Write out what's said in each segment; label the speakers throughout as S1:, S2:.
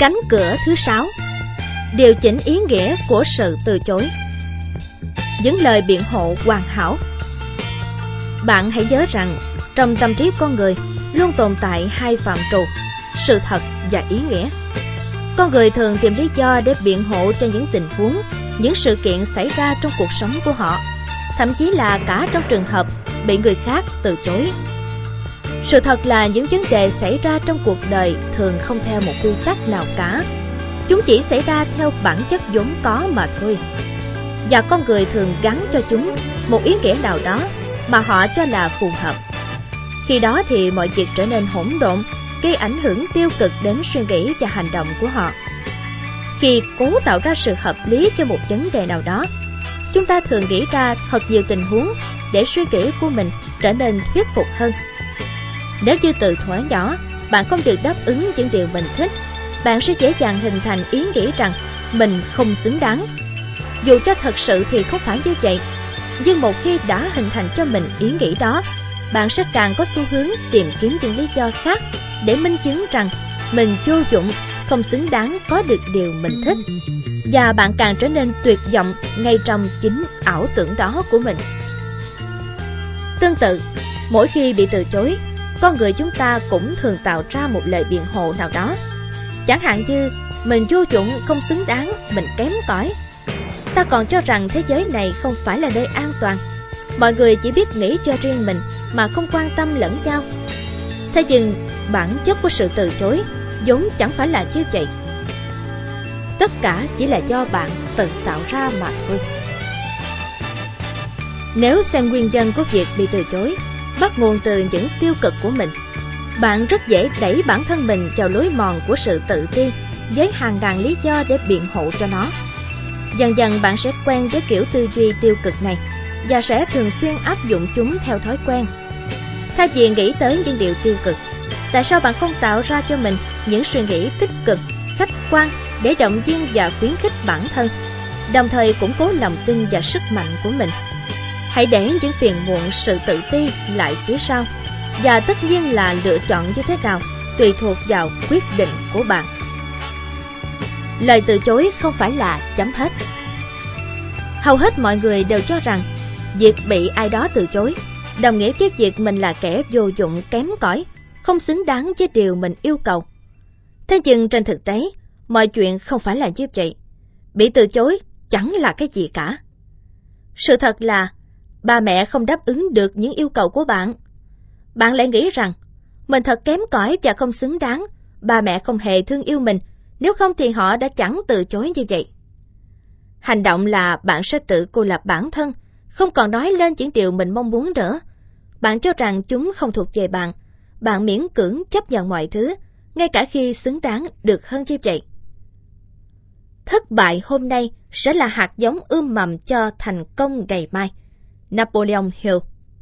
S1: Cánh cửa thứ 6. Điều chỉnh ý nghĩa của sự từ chối. Những lời biện hộ hoàn hảo. Bạn hãy nhớ rằng trong tâm trí con người luôn tồn tại hai phạm trù: sự thật và ý nghĩa. Con người thường tìm lý do để biện hộ cho những tình huống, những sự kiện xảy ra trong cuộc sống của họ, thậm chí là cả trong trường hợp bị người khác từ chối. Sự thật là những vấn đề xảy ra trong cuộc đời thường không theo một quy tắc nào cả. Chúng chỉ xảy ra theo bản chất vốn có mà thôi. Và con người thường gắn cho chúng một ý nghĩa nào đó mà họ cho là phù hợp. Khi đó thì mọi việc trở nên hỗn độn, gây ảnh hưởng tiêu cực đến suy nghĩ và hành động của họ. Khi cố tạo ra sự hợp lý cho một vấn đề nào đó, chúng ta thường nghĩ ra thật nhiều tình huống để suy nghĩ của mình trở nên thuyết phục hơn. Nếu như từ thuở nhỏ bạn không được đáp ứng những điều mình thích, bạn sẽ dễ dàng hình thành ý nghĩ rằng mình không xứng đáng. Dù cho thật sự thì không phải như vậy, nhưng một khi đã hình thành cho mình ý nghĩ đó, bạn sẽ càng có xu hướng tìm kiếm những lý do khác để minh chứng rằng mình vô dụng, không xứng đáng có được điều mình thích. Và bạn càng trở nên tuyệt vọng ngay trong chính ảo tưởng đó của mình. Tương tự, mỗi khi bị từ chối, con người chúng ta cũng thường tạo ra một lời biện hộ nào đó. Chẳng hạn như mình vô dụng, không xứng đáng, mình kém cỏi. Ta còn cho rằng thế giới này không phải là nơi an toàn. Mọi người chỉ biết nghĩ cho riêng mình mà không quan tâm lẫn nhau. Thế nhưng bản chất của sự từ chối vốn chẳng phải là như vậy. Tất cả chỉ là do bạn tự tạo ra mà thôi. Nếu xem nguyên nhân của việc bị từ chối bắt nguồn từ những tiêu cực của mình, bạn rất dễ đẩy bản thân mình vào lối mòn của sự tự ti với hàng ngàn lý do để biện hộ cho nó. Dần dần bạn sẽ quen với kiểu tư duy tiêu cực này và sẽ thường xuyên áp dụng chúng theo thói quen. Thay vì nghĩ tới những điều tiêu cực, tại sao bạn không tạo ra cho mình những suy nghĩ tích cực, khách quan để động viên và khuyến khích bản thân, đồng thời củng cố lòng tin và sức mạnh của mình? Hãy để những phiền muộn, sự tự ti lại phía sau, và tất nhiên là lựa chọn như thế nào tùy thuộc vào quyết định của bạn. Lời từ chối không phải là chấm hết. Hầu hết mọi người đều cho rằng việc bị ai đó từ chối đồng nghĩa với việc mình là kẻ vô dụng, kém cỏi, không xứng đáng với điều mình yêu cầu. Thế nhưng trên thực tế, mọi chuyện không phải là như vậy. Bị từ chối chẳng là cái gì cả. Sự thật là ba mẹ không đáp ứng được những yêu cầu của bạn. Bạn lại nghĩ rằng mình thật kém cỏi và không xứng đáng, ba mẹ không hề thương yêu mình, nếu không thì họ đã chẳng từ chối như vậy. Hành động là bạn sẽ tự cô lập bản thân, không còn nói lên những điều mình mong muốn nữa. Bạn cho rằng chúng không thuộc về bạn, bạn miễn cưỡng chấp nhận mọi thứ, ngay cả khi xứng đáng được hơn như vậy. Thất bại hôm nay sẽ là hạt giống ươm mầm cho thành công ngày mai. Napoleon Hill.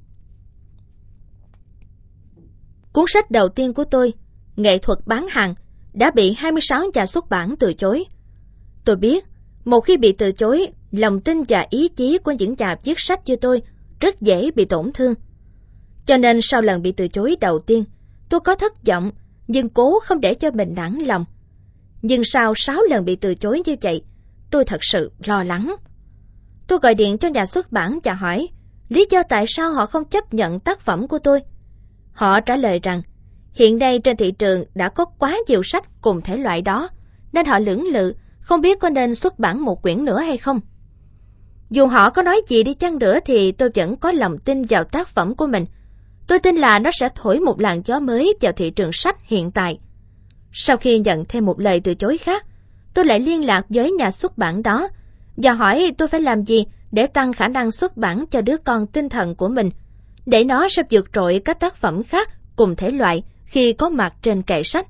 S1: Cuốn sách đầu tiên của tôi, Nghệ thuật bán hàng, đã bị 26 nhà xuất bản từ chối. Tôi biết, một khi bị từ chối, lòng tin và ý chí của những nhà viết sách như tôi rất dễ bị tổn thương. Cho nên sau lần bị từ chối đầu tiên, tôi có thất vọng, nhưng cố không để cho mình nản lòng. Nhưng sau 6 lần bị từ chối như vậy, tôi thật sự lo lắng. Tôi gọi điện cho nhà xuất bản và hỏi lý do tại sao họ không chấp nhận tác phẩm của tôi. Họ trả lời rằng hiện nay trên thị trường đã có quá nhiều sách cùng thể loại đó, nên họ lưỡng lự, không biết có nên xuất bản một quyển nữa hay không. Dù họ có nói gì đi chăng nữa thì tôi vẫn có lòng tin vào tác phẩm của mình. Tôi tin là nó sẽ thổi một làn gió mới vào thị trường sách hiện tại. Sau khi nhận thêm một lời từ chối khác, tôi lại liên lạc với nhà xuất bản đó và hỏi tôi phải làm gì để tăng khả năng xuất bản cho đứa con tinh thần của mình, để nó sẽ vượt trội các tác phẩm khác cùng thể loại khi có mặt trên kệ sách.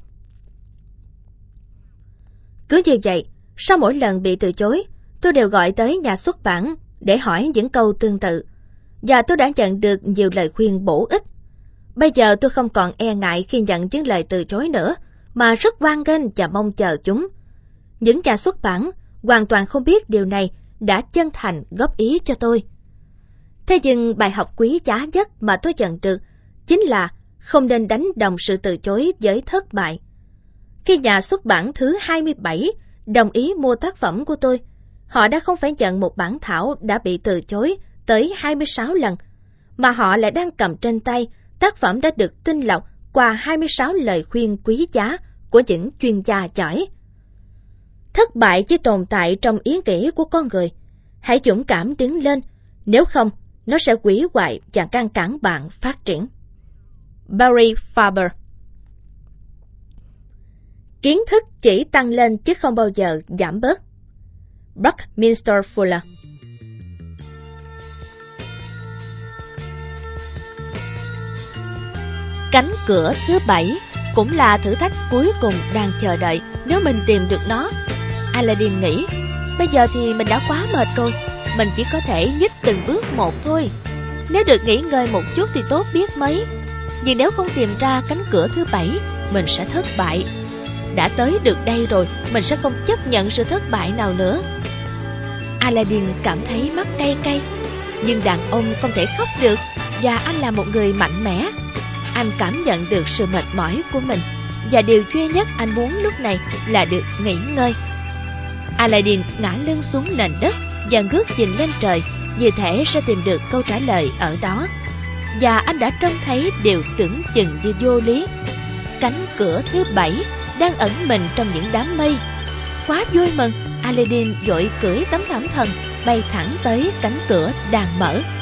S1: Cứ như vậy, sau mỗi lần bị từ chối, tôi đều gọi tới nhà xuất bản để hỏi những câu tương tự, và tôi đã nhận được nhiều lời khuyên bổ ích. Bây giờ tôi không còn e ngại khi nhận những lời từ chối nữa, mà rất hoan nghênh và mong chờ chúng. Những nhà xuất bản hoàn toàn không biết điều này đã chân thành góp ý cho tôi. Thế nhưng bài học quý giá nhất mà tôi nhận được chính là không nên đánh đồng sự từ chối với thất bại. Khi nhà xuất bản thứ 27 đồng ý mua tác phẩm của tôi, họ đã không phải nhận một bản thảo đã bị từ chối tới 26 lần, mà họ lại đang cầm trên tay tác phẩm đã được tinh lọc qua 26 lời khuyên quý giá của những chuyên gia giỏi. Thất bại chỉ tồn tại trong ý nghĩ của con người. Hãy dũng cảm đứng lên, nếu không, nó sẽ hủy hoại và ngăn cản bạn phát triển. Barry Faber. Kiến thức chỉ tăng lên chứ không bao giờ giảm bớt. Buckminster Fuller. Cánh cửa thứ 7 cũng là thử thách cuối cùng đang chờ đợi nếu mình tìm được nó. Aladdin nghĩ, bây giờ thì mình đã quá mệt rồi, mình chỉ có thể nhích từng bước một thôi. Nếu được nghỉ ngơi một chút thì tốt biết mấy. Nhưng nếu không tìm ra cánh cửa thứ 7, mình sẽ thất bại. Đã tới được đây rồi, mình sẽ không chấp nhận sự thất bại nào nữa. Aladdin cảm thấy mắt cay cay. Nhưng đàn ông không thể khóc được, và anh là một người mạnh mẽ. Anh cảm nhận được sự mệt mỏi của mình, và điều duy nhất anh muốn lúc này là được nghỉ ngơi. Aladdin ngã lưng xuống nền đất và ngước nhìn lên trời, như thể sẽ tìm được câu trả lời ở đó. Và anh đã trông thấy điều tưởng chừng như vô lý. Cánh cửa thứ 7 đang ẩn mình trong những đám mây. Quá vui mừng, Aladdin vội cưỡi tấm thảm thần bay thẳng tới cánh cửa đang mở.